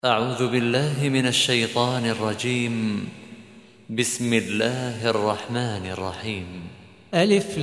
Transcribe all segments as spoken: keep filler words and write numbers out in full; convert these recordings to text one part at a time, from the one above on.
أعوذ بالله من الشيطان الرجيم. بسم الله الرحمن الرحيم. ألف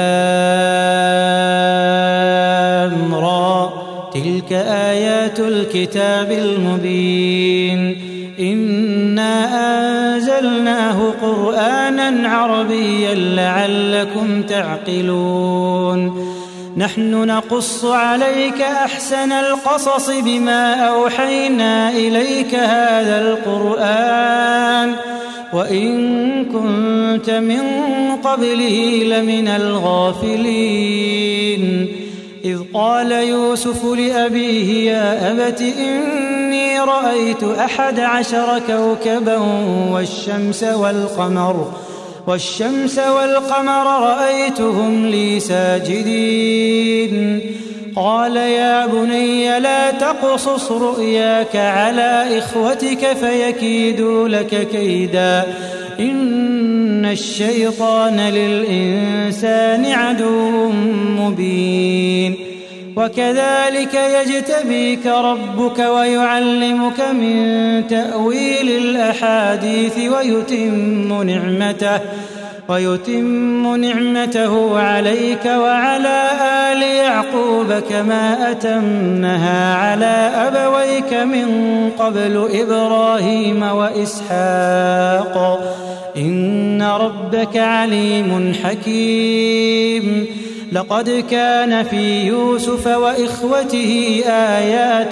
لام را، تلك آيات الكتاب المبين. إنا أنزلناه قرآنا عربيا لعلكم تعقلون. نحن نقص عليك أحسن القصص بما أوحينا إليك هذا القرآن وإن كنت من قبله لمن الغافلين. إذ قال يوسف لأبيه يا أبت إني رأيت أحد عشر كوكبا والشمس والقمر والشمس والقمر رأيتهم لي ساجدين. قال يا بني لا تقصص رؤياك على إخوتك فيكيدوا لك كيدا إن الشيطان للإنسان عدو مبين. وكذلك يجتبيك ربك ويعلمك من تأويل الأحاديث ويتم نعمته ويتم نعمته عليك وعلى آل يعقوب كما أتمها على أبويك من قبل إبراهيم وإسحاق إن ربك عليم حكيم. لقد كان في يوسف وإخوته آيات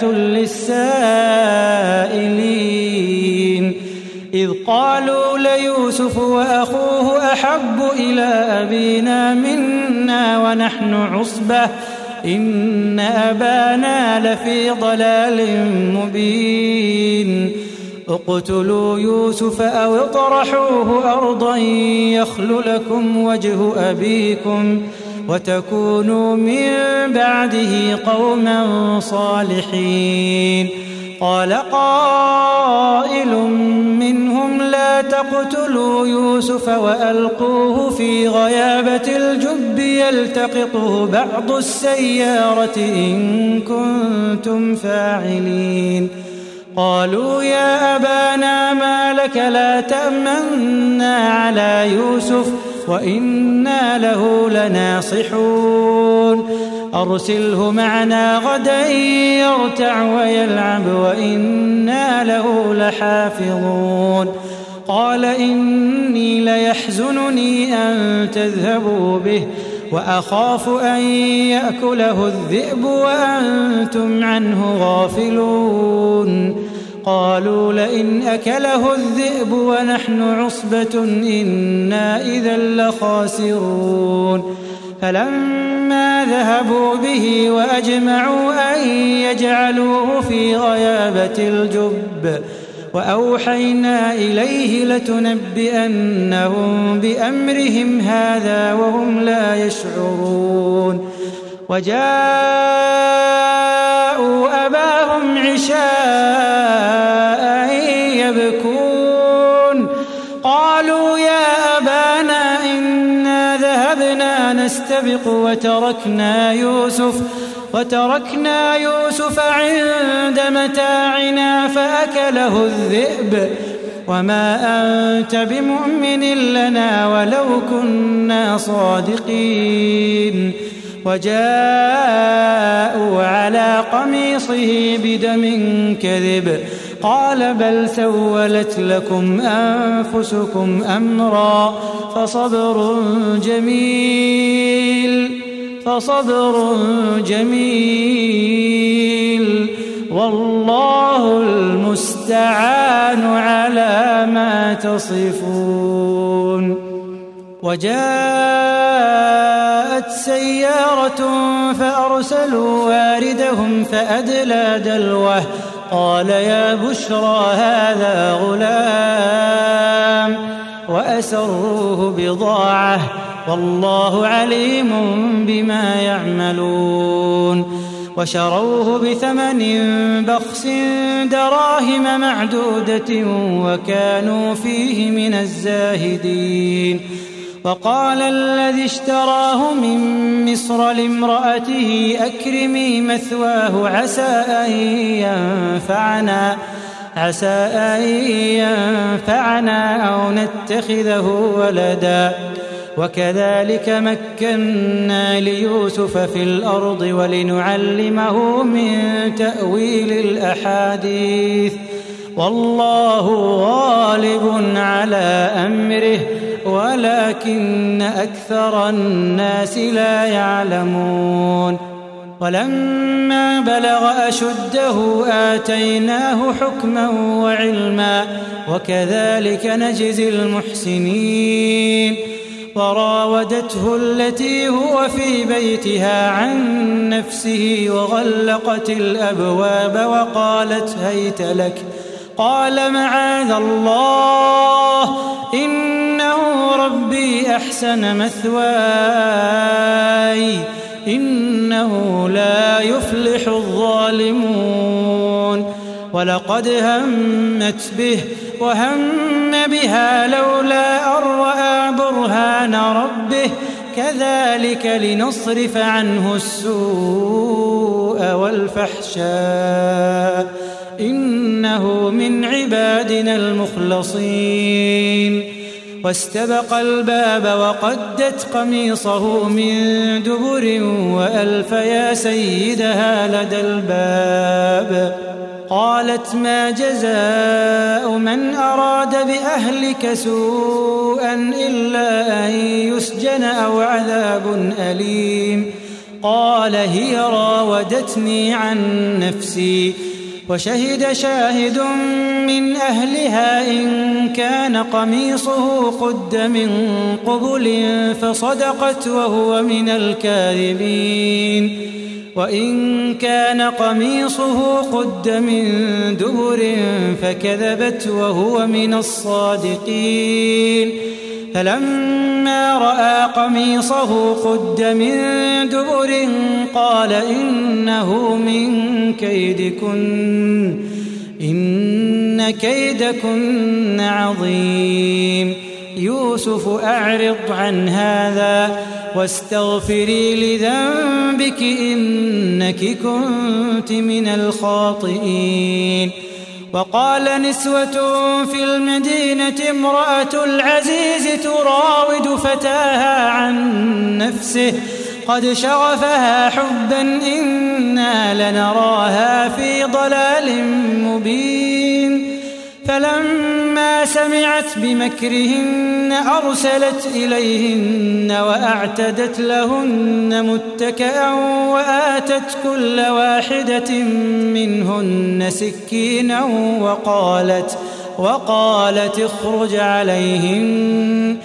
للسائلين إذ قالوا ليوسف وأخوه أحب إلى أبينا منا ونحن عصبة إن أبانا لفي ضلال مبين. اقتلوا يوسف أو اطرحوه أرضا يخل لكم وجه أبيكم وتكونوا من بعده قوما صالحين. قال قائل منهم لا تقتلوا يوسف وألقوه في غيابة الجب يلتقطه بعض السيارة إن كنتم فاعلين. قالوا يا أبانا ما لك لا تأمنا على يوسف وإنا له لناصحون. أرسله معنا غدا يرتع ويلعب وإنا له لحافظون. قال إني ليحزنني أن تذهبوا به وأخاف أن يأكله الذئب وأنتم عنه غافلون. قالوا لئن أكله الذئب ونحن عصبة إنا إذا لخاسرون. فلما ذهبوا به وأجمعوا أن يجعلوه في غيابة الجب وأوحينا إليه لتنبئنهم بأمرهم هذا وهم لا يشعرون. وجاءوا أباهم عشاء يبكون. قالوا يا أبانا إنا ذهبنا نستبق وتركنا يوسف وتركنا يوسف عند متاعنا فأكله الذئب وما أنت بمؤمن لنا ولو كنا صادقين. وجاءوا على قميصه بدم كذب قال بل سولت لكم أنفسكم أمرا فصبر جميل فصبر جميل والله المستعان على ما تصفون. وجاءت سيارة فأرسلوا واردهم فأدلى دلوه قال يا بشرى هذا غلام وأسروه بضاعة والله عليم بما يعملون. وشروه بثمن بخس دراهم معدودة وكانوا فيه من الزاهدين. وقال الذي اشتراه من مصر لامرأته أكرمي مثواه عسى أن ينفعنا عسى أن ينفعنا أو نتخذه ولدا وكذلك مكنا ليوسف في الأرض ولنعلمه من تأويل الأحاديث والله غالب على أمره ولكن أكثر الناس لا يعلمون ولما بلغ أشده آتيناه حكما وعلما وكذلك نجزي المحسنين وراودته التي هو في بيتها عن نفسه وغلقت الأبواب وقالت هيت لك قال معاذ الله إنه ربي أحسن مثواي إنه لا يفلح الظالمون ولقد همت به وهم بها لولا أن رأى برهان ربه كذلك لنصرف عنه السوء والفحشاء إنه من عبادنا المخلصين واستبق الباب وقدت قميصه من دبر وألف يا سيدها لدى الباب قالت ما جزاء من أراد بأهلك سوءا إلا أن يسجن أو عذاب أليم قال هي راودتني عن نفسي وشهد شاهد من أهلها إن كان قميصه قد من قبل فصدقت وهو من الكاذبين وإن كان قميصه قد من دبر فكذبت وهو من الصادقين فلما رأى قميصه قد من دبر قال إنه من كيدكن إن كيدكن عظيم يوسف أعرض عن هذا واستغفري لذنبك إنك كنت من الخاطئين وقال نسوة في المدينة امرأة العزيز تراود فتاها عن نفسه قد شغفها حبا إنا لنراها في ضلال مبين فلما سمعت بمكرهن أرسلت إليهن وأعتدت لهن متكئا وآتت كل واحدة منهن سكينا وقالت وقالت اخرج عليهن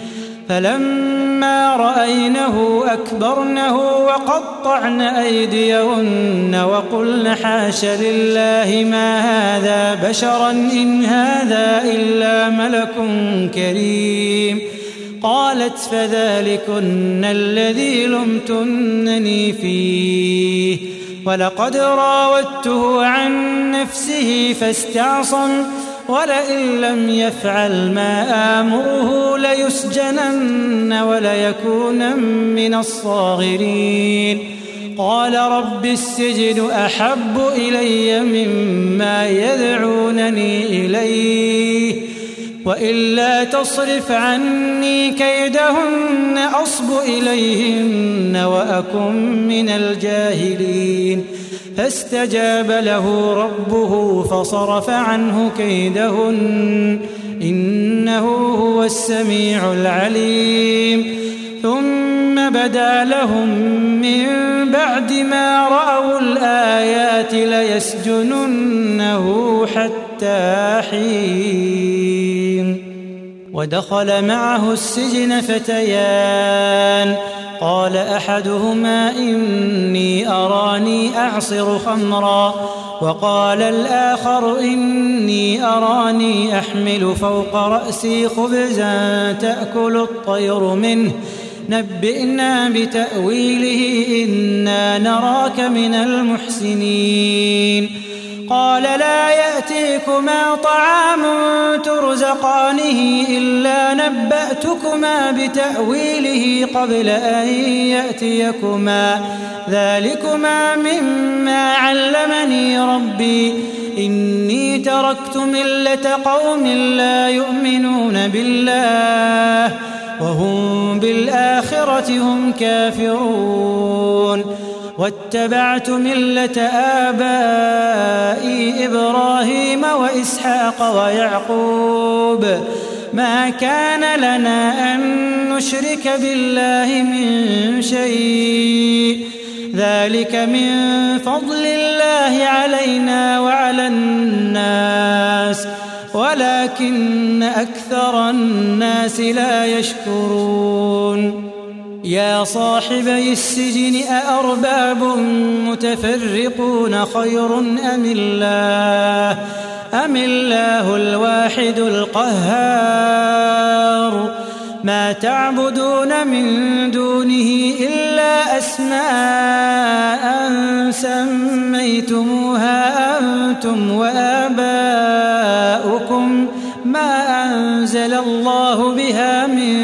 فلما رأينه أكبرنه وقطعن أيديهن وقلن حاش لله ما هذا بشرا إن هذا إلا ملك كريم قالت فذلكن الذي لمتنني فيه ولقد راودته عن نفسه فاستعصم ولئن لم يفعل ما آمره ليسجنن وليكون من الصاغرين قال رب السجن أحب إلي مما يدعونني إليه وإلا تصرف عني كيدهن أصب إليهن وأكن من الجاهلين فاستجاب له ربه فصرف عنه كيدهن إنه هو السميع العليم ثم بدا لهم من بعد ما رأوا الآيات ليسجننه حتى حين ودخل معه السجن فتيان قال أحدهما إني أراني أعصر خمرا وقال الآخر إني أراني أحمل فوق رأسي خبزا تأكل الطير منه نبئنا بتأويله إنا نراك من المحسنين قال لا يأتيكما طعام ترزقانه إلا نبأتكما بتأويله قبل أن يأتيكما ذلكما مما علمني ربي إني تركت ملة قوم لا يؤمنون بالله وهم بالآخرة هم كافرون واتبعت ملة آبائي إبراهيم وإسحاق ويعقوب ما كان لنا أن نشرك بالله من شيء ذلك من فضل الله علينا وعلى الناس ولكن أكثر الناس لا يشكرون يا صاحبي السجن أأرباب متفرقون خير أم الله أم الله الواحد القهار ما تعبدون من دونه إلا أسماء سميتموها أنتم وآباؤكم ما أنزل الله بها من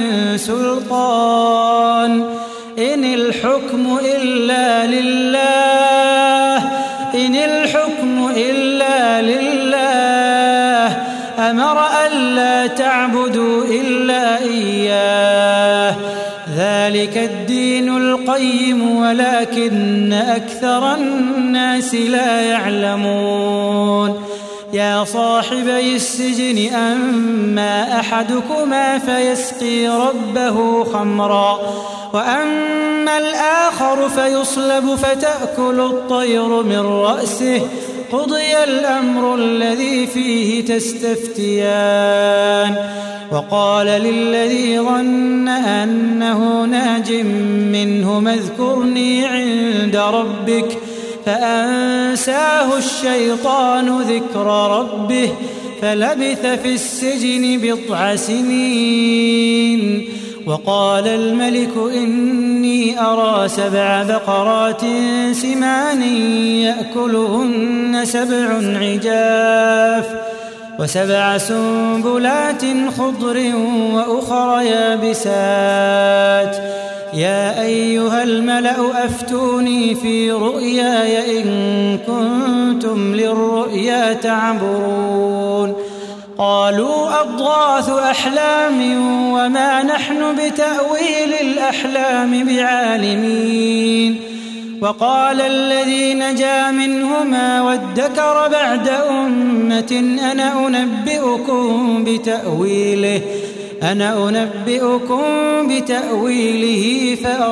سلطان إن الحكم إلا لله إن الحكم إلا لله أمر ألا تعبدوا إلا إياه ذلك الدين القيم ولكن أكثر الناس لا يعلمون يا صاحبي السجن أما أحدكما فيسقي ربه خمرا وأما الآخر فيصلب فتأكل الطير من رأسه قضي الأمر الذي فيه تستفتيان وقال للذي ظن أنه ناج منهما اذكرني عند ربك فأنساه الشيطان ذكر ربه فلبث في السجن بضع سنين وقال الملك إني أرى سبع بقرات سمان يأكلهن سبع عجاف وسبع سنبلات خضر وأخر يابسات يا أيها الملأ أفتوني في رؤياي إن كنتم للرؤيا تعبرون قالوا أضغاث أحلام وما نحن بتأويل الأحلام بعالمين وقال الذي نجا منهما وادكر بعد أمة أنا أنبئكم بتأويله أنا أنبئكم بتأويله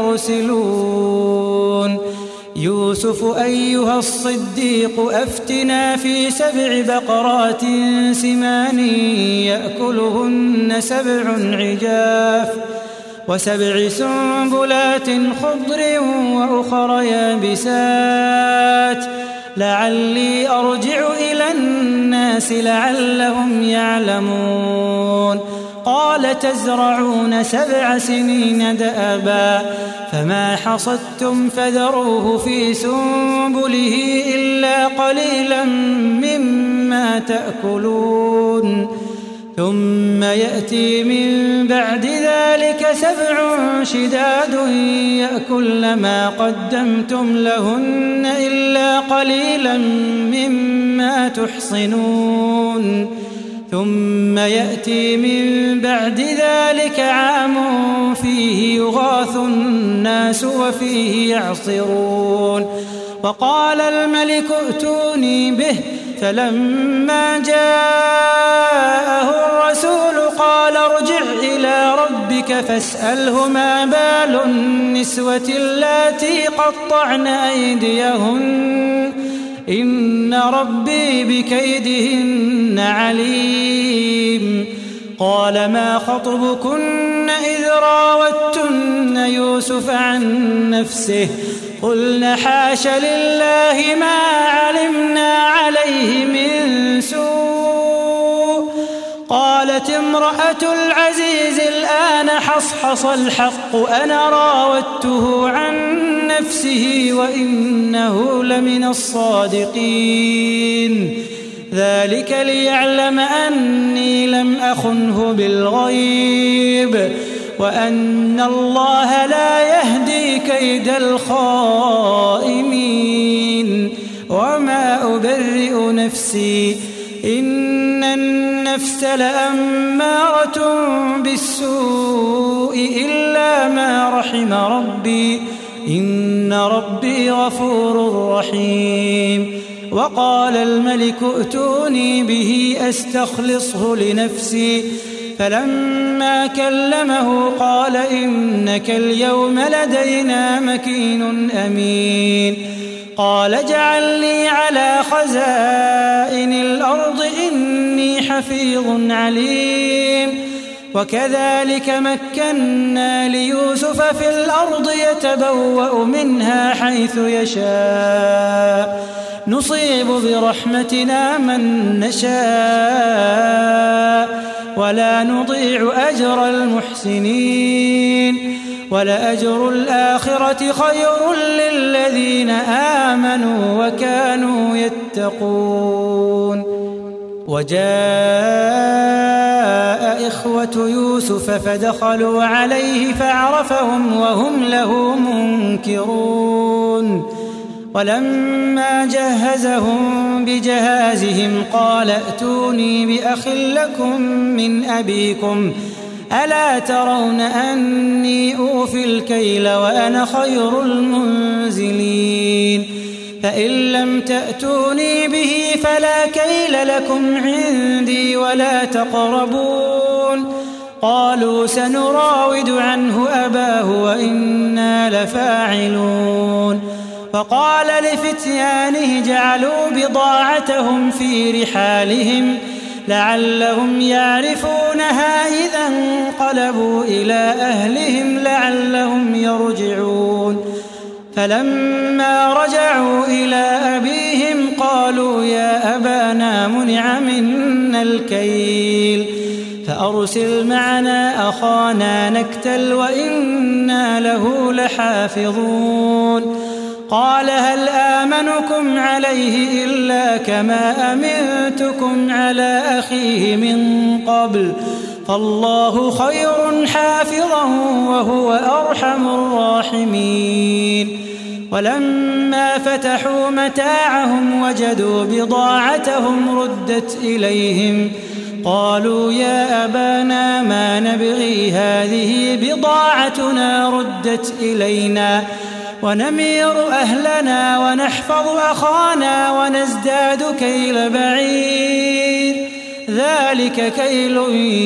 فأرسلون يوسف أيها الصديق أفتنا في سبع بقرات سمان يأكلهن سبع عجاف وسبع سنبلات خضر وأخر يابسات لعلي أرجع إلى الناس لعلهم يعلمون قال تزرعون سبع سنين دأبا فما حصدتم فذروه في سنبله إلا قليلا مما تأكلون ثم يأتي من بعد ذلك سبع شداد يأكلن ما قدمتم لهن إلا قليلا مما تحصنون ثم يأتي من بعد ذلك عام فيه يغاث الناس وفيه يعصرون وقال الملك ائتوني به فلما جاءه الرسول قال ارجع إلى ربك فاسأله ما بال النسوة اللاتي قطعن أيديهن إن ربي بكيدهن عليم قال ما خطبكن إذ راوتن يوسف عن نفسه قلنا حاش لله ما علمنا عليه من سوء قالت امرأة العزيز الآن حصحص الحق أنا راودته عن نفسه وإنه لمن الصادقين ذلك ليعلم أني لم أخنه بالغيب وأن الله لا يهدي كيد الخائنين وما أبرئ نفسي إن النفس لأمارة بالسوء إلا ما رحم ربي إن ربي غفور رحيم. وقال الملك ائتوني به أستخلصه لنفسي فلما كلمه قال إنك اليوم لدينا مكين أمين. قال اجعلني على خزائن الأرض إني حفيظ عليم. وكذلك مكنا ليوسف في الأرض يتبوأ منها حيث يشاء نصيب برحمتنا من نشاء ولا نضيع أجر المحسنين ولأجر الآخرة خير للذين آمنوا وكانوا يتقون. وجاء إخوة يوسف فدخلوا عليه فعرفهم وهم له منكرون. ولما جهزهم بجهازهم قال ائتوني بأخ لكم من أبيكم ألا ترون أني أوفي الكيل وأنا خير المنزلين فإن لم تأتوني به فلا كيل لكم عندي ولا تقربون. قالوا سنراود عنه أباه وإنا لفاعلون. فقال لفتيانه جعلوا بضاعتهم في رحالهم لعلهم يعرفونها إذا انقلبوا إلى أهلهم لعلهم يرجعون. فلما رجعوا إلى أبيهم قالوا يا أبانا منع منا الكيل فأرسل معنا أخانا نكتل وإنا له لحافظون. قال هل آمنكم عليه إلا كما أمنتكم على أخيه من قبل فالله خير حافظا وهو أرحم الراحمين. ولما فتحوا متاعهم وجدوا بضاعتهم ردت إليهم قالوا يا أبانا ما نبغي هذه بضاعتنا ردت إلينا ونمير أهلنا ونحفظ أخانا ونزداد كيل بعير ذلك كيل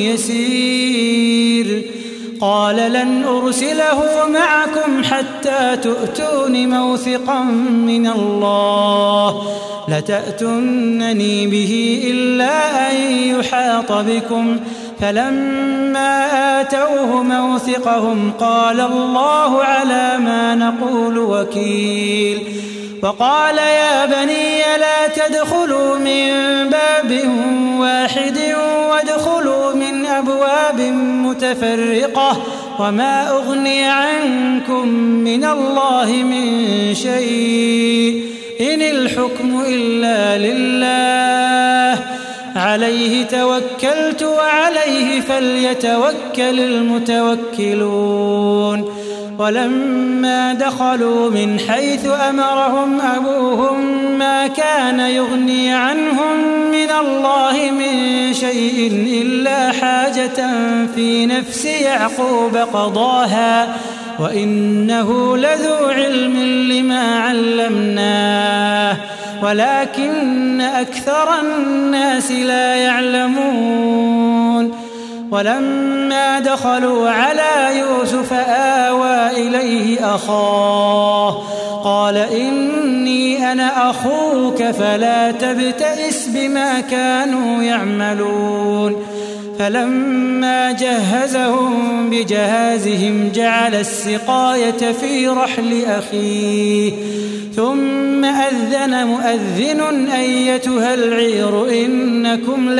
يسير. قال لن أرسله معكم حتى تؤتون موثقا من الله لتأتونني به إلا أن يحاط بكم فلما آتوه موثقهم قال الله على ما نقول وكيل. وقال يا بني لا تدخلوا من باب واحد وادخلوا من أبواب متفرقة وما أغني عنكم من الله من شيء إن الحكم إلا لله عليه توكلت وعليه فليتوكل المتوكلون. ولما دخلوا من حيث أمرهم أبوهم ما كان يغني عنهم من الله من شيء إلا حاجة في نفس يعقوب قضاها وإنه لذو علم لما علمناه ولكن أكثر الناس لا يعلمون. ولما دخلوا على يوسف آوى إليه أخاه قال إني أنا أخوك فلا تبتئس بما كانوا يعملون. فلما جهزهم بجهازهم جعل السقاية في رحل أخيه ثم أذن مؤذن أيتها العير إنكم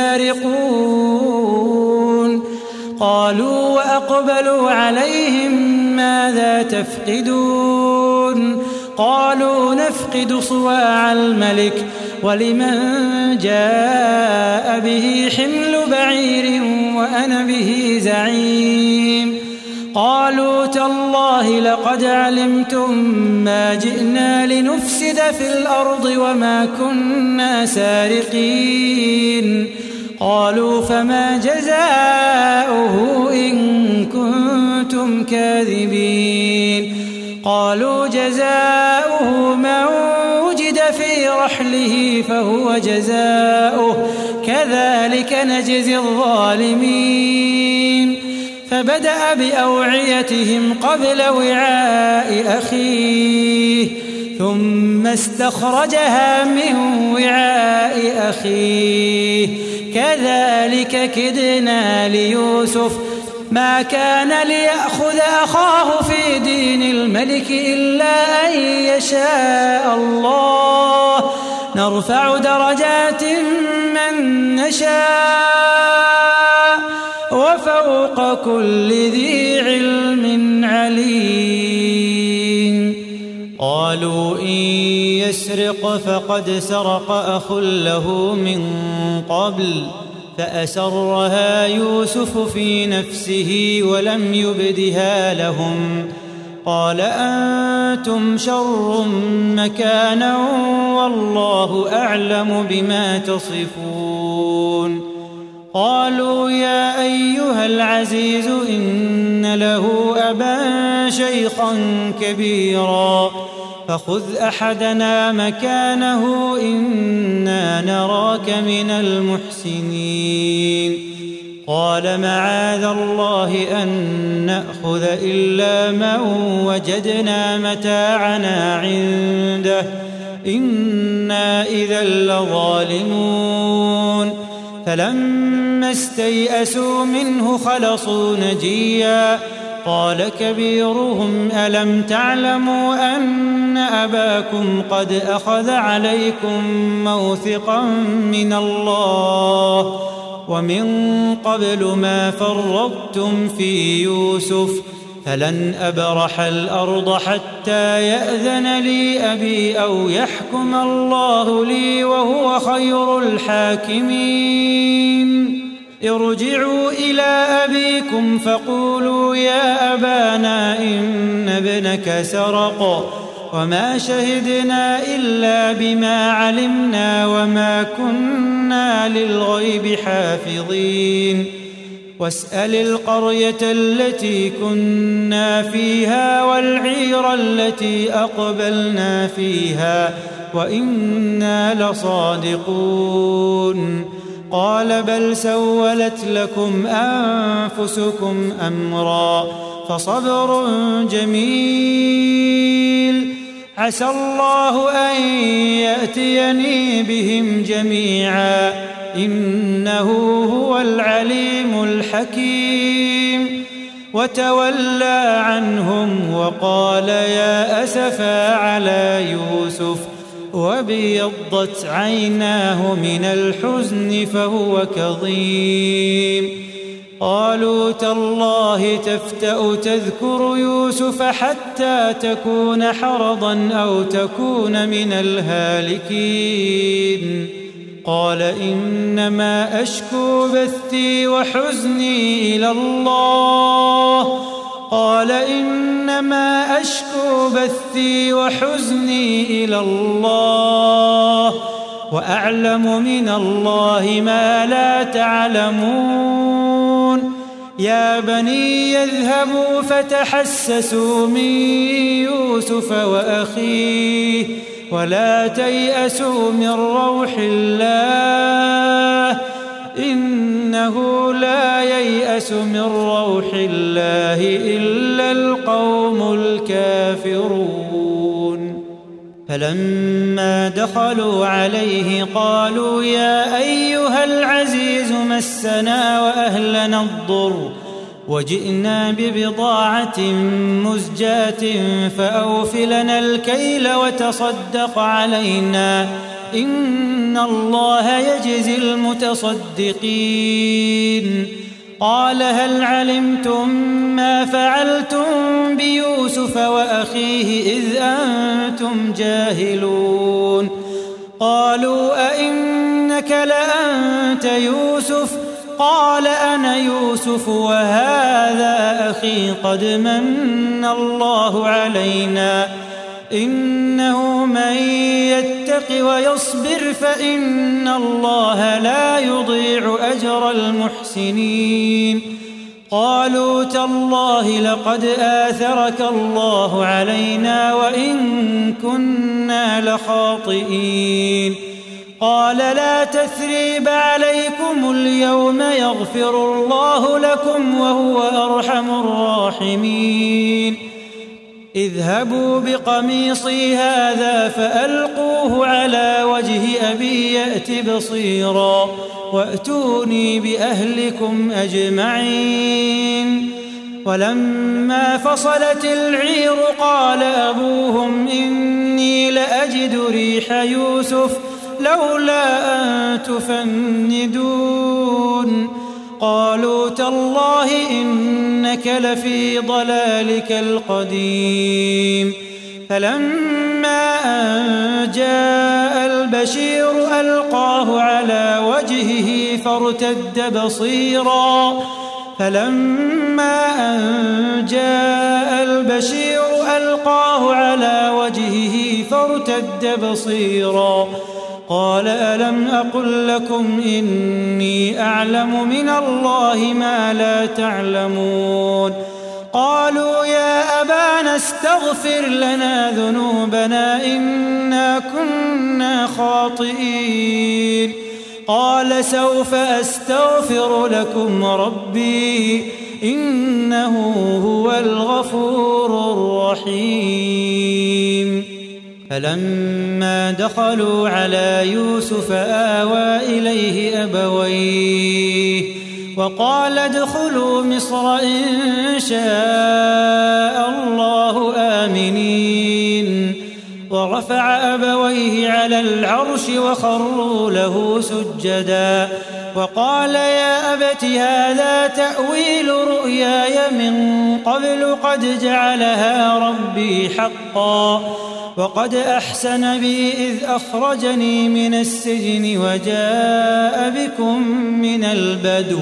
لسارقون. قالوا وأقبلوا عليهم ماذا تفقدون قالوا نفقد صواع الملك ولمن جاء به حمل بعير وأنا به زعيم. قالوا تالله لقد علمتم ما جئنا لنفسد نفسد في الأرض وما كنا سارقين. قالوا فما جزاؤه إن كنتم كاذبين. قالوا جزاؤه من وجد في رحله فهو جزاؤه كذلك نجزي الظالمين. فبدأ بأوعيتهم قبل وعاء أخيه ثم استخرجها من وعاء أخيه كذلك كدنا ليوسف ما كان ليأخذ أخاه في دين الملك إلا أن يشاء الله نرفع درجات من نشاء وفوق كل ذي علم عليم. قالوا إن يسرق فقد سرق أخ له من قبل فأسرها يوسف في نفسه ولم يبدها لهم. قال أنتم شر مكانا والله أعلم بما تصفون. قالوا يا أيها العزيز إن له أبا شيخا كبيرا فخذ أحدنا مكانه إنا نراك من المحسنين. قال معاذ الله أن نأخذ إلا من وجدنا متاعنا عنده إنا إذا لظالمون. فلما استيئسوا منه خلصوا نجيا. قال كبيرهم ألم تعلموا أن أباكم قد أخذ عليكم موثقا من الله ومن قبل ما فرطتم في يوسف فلن أبرح الأرض حتى يأذن لي أبي أو يحكم الله لي وهو خير الحاكمين. ارجعوا إلى أبيكم فقولوا يا أبانا إن ابنك سرق وما شهدنا إلا بما علمنا وما كنا للغيب حافظين. واسأل القرية التي كنا فيها والعير التي أقبلنا فيها وإنا لصادقون. قال بل سولت لكم أنفسكم أمرا فصبر جميل عسى الله أن يأتيني بهم جميعا إنه هو العليم الحكيم. وتولى عنهم وقال يا أسفا على يوسف وابيضت عيناه من الحزن فهو كظيم. قالوا تالله تفتأ تذكر يوسف حتى تكون حرضا أو تكون من الهالكين. قال إنما أشكو بثي وحزني إلى الله قال إنما أشكو بثي وحزني إلى الله وأعلم من الله ما لا تعلمون. يا بني يذهبوا فتحسسوا من يوسف وأخيه ولا تيأسوا من روح الله إنه لا ييأس من روح الله إلا القوم الكافرون. فلما دخلوا عليه قالوا يا أيها العزيز مسنا وأهلنا الضر وجئنا ببضاعة مزجاة فأوف لنا الكيل وتصدق علينا إن الله يجزي المتصدقين. قال هل علمتم ما فعلتم بيوسف وأخيه إذ أنتم جاهلون. قالوا أئنك لأنت يوسف قال أنا يوسف وهذا أخي قد من الله علينا إنه من يتق ويصبر فإن الله لا يضيع أجر المحسنين. قالوا تالله لقد آثرك الله علينا وإن كنا لخاطئين. قال لا تثريب عليكم اليوم يغفر الله لكم وهو أرحم الراحمين. اذهبوا بقميصي هذا فألقوه على وجه أبي يأت بصيرا وأتوني بأهلكم أجمعين. ولما فصلت العير قال أبوهم إني لأجد ريح يوسف لولا أن تفندون. قالوا تالله إنك لفي ضلالك القديم. فلما أن جاء البشير ألقاه على وجهه فارتد بصيرا فلما أن جاء البشير ألقاه على وجهه فارتد بصيرا قال ألم أقل لكم إني أعلم من الله ما لا تعلمون. قالوا يا أبانا استغفر لنا ذنوبنا إنا كنا خاطئين. قال سوف أستغفر لكم ربي إنه هو الغفور الرحيم. فلما دخلوا على يوسف آوى إليه أبويه وقال ادخلوا مصر إن شاء الله آمنين. ورفع أبويه على العرش وخروا له سجدا وقال يا أبت هذا تأويل رؤياي من قبل قد جعلها ربي حقا وقد أحسن بي إذ أخرجني من السجن وجاء بكم من البدو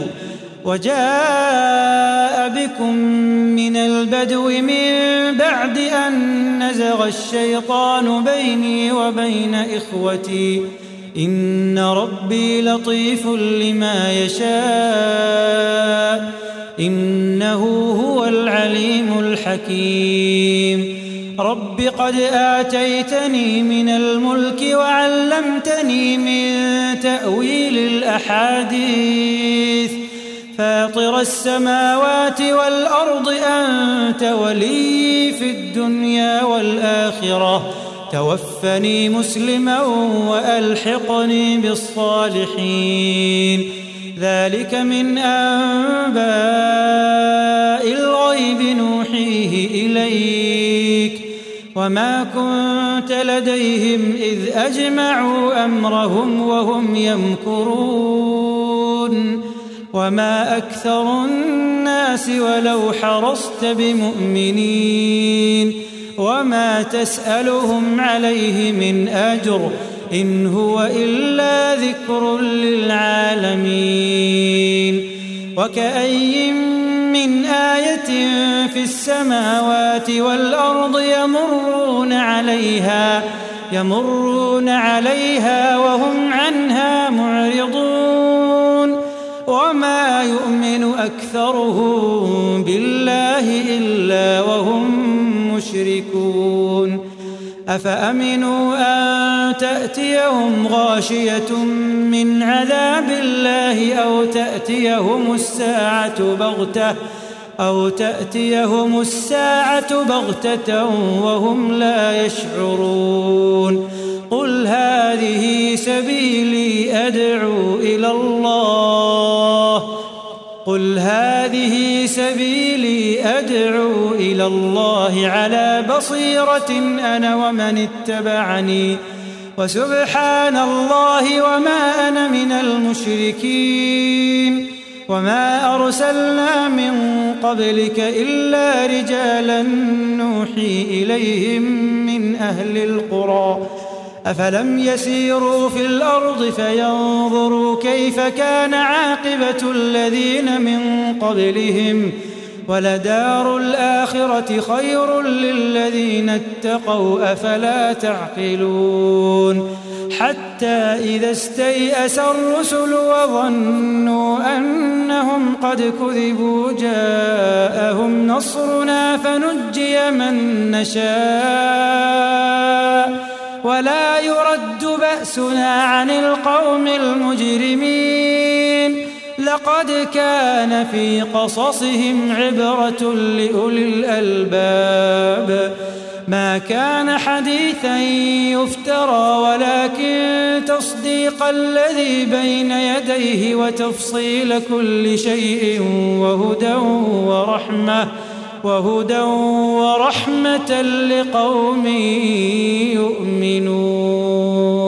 وجاء بكم من البدو من بعد أن نزغ الشيطان بيني وبين إخوتي إن ربي لطيف لما يشاء إنه هو العليم الحكيم. رب قد آتيتني من الملك وعلمتني من تأويل الأحاديث فاطر السماوات والأرض أنت ولي في الدنيا والآخرة توفني مسلما وألحقني بالصالحين. ذلك من أنباء الغيب نوحيه إليك وما كنت لديهم إذ أجمعوا أمرهم وهم يمكرون وما أكثر الناس ولو حرصت بمؤمنين وما تسألهم عليه من أجر إن هو إلا ذكر للعالمين. وكأي من آية في السماوات والأرض يمرون عليها يمرون عليها وهم عنها معرضون وما يؤمن أكثرهم بالله إلا وهم مشركون. أفأمنوا أن تأتيهم غاشية من عذاب الله أو تأتيهم الساعة بغتة أو تأتيهم الساعة بغتة وهم لا يشعرون. قل هذه سبيلي أدعو إلى الله قل هذه سبيلي أدعو إلى الله على بصيرة أنا ومن اتبعني وسبحان الله وما أنا من المشركين. وما أرسلنا من قبلك إلا رجالا نوحي إليهم من أهل القرى أفلم يسيروا في الأرض فينظروا كيف كان عاقبة الذين من قبلهم ولدار الآخرة خير للذين اتقوا أفلا تعقلون حتى إذا استيأس الرسل وظنوا أنهم قد كذبوا جاءهم نصرنا فنجي من نشاء ولا يرد بأسنا عن القوم المجرمين لقد كان في قصصهم عبرة لأولي الألباب ما كان حديثا يفترى ولكن تصديق الذي بين يديه وتفصيل كل شيء وهدى ورحمة وهدى ورحمة لقوم يؤمنون.